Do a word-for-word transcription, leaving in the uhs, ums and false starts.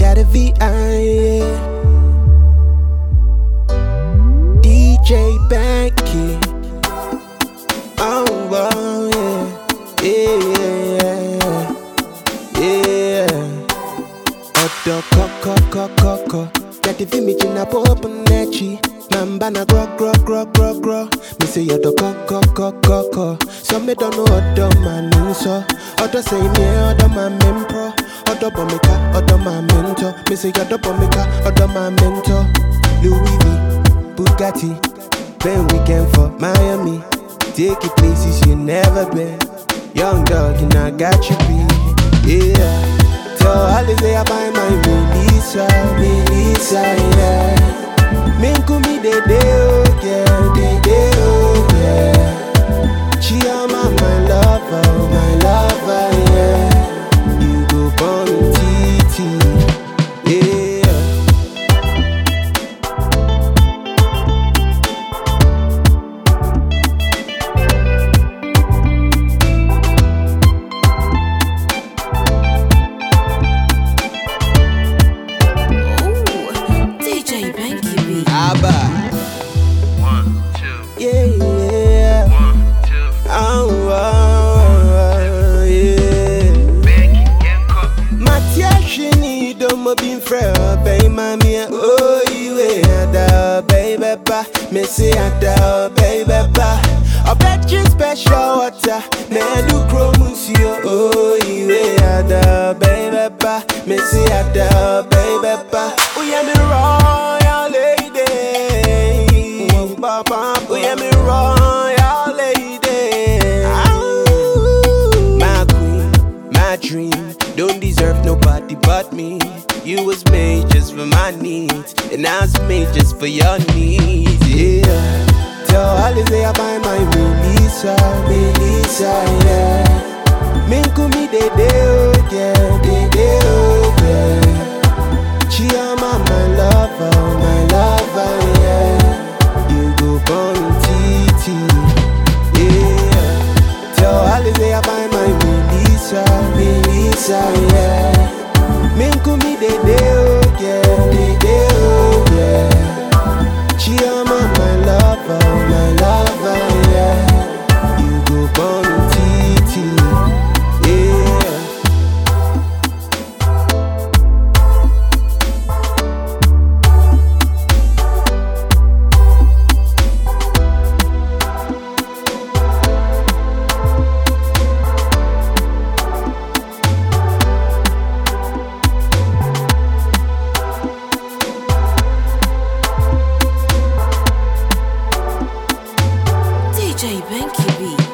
got a V I. D J Banky. Oh, oh yeah, yeah, yeah. Odo koko koko. Get the image in a pop nechi. Mamba na gro gro gro gro gro. Me say odo koko koko. Some me don't know odo man so. Odo say me odo my mentor. Odo bomika odo my mentor. Me say odo bomika odo my mentor. Louis V, Bugatti. Spend weekend for Miami. Take you places you never been. Young dog and I got you beat. Yeah. Tell Alice I buy my Melissa, Melissa, yeah. Minku me de de oh yeah, de de oh yeah. She am my lover, my lover, yeah. You go born T T, yeah. Yeah, yeah. One, two. Oh, oh, yeah. Matia shini domo bin frere bay mami oh you ada baby pa me say ada baby pa I bet you special water me do chromusio oh you ada baby pa me say ada baby pa oh yeah me royal lady oh papa oh yeah me royal lady oh, my queen my dream don't deserve nobody but me. You was made just for my needs, and I was made just for your needs. Yeah. Tell Alice I buy my Melissa, Melissa, yeah. Minku me de de oh yeah, de de oh yeah. She am my, my lover, my lover, yeah. You go born T T, yeah. Tell Alice I buy my Melissa, Melissa, yeah. Minku me de de oh yeah, de de oh yeah. She am my, my lover, my lover, yeah. You go born T T, yeah. D J Banky B.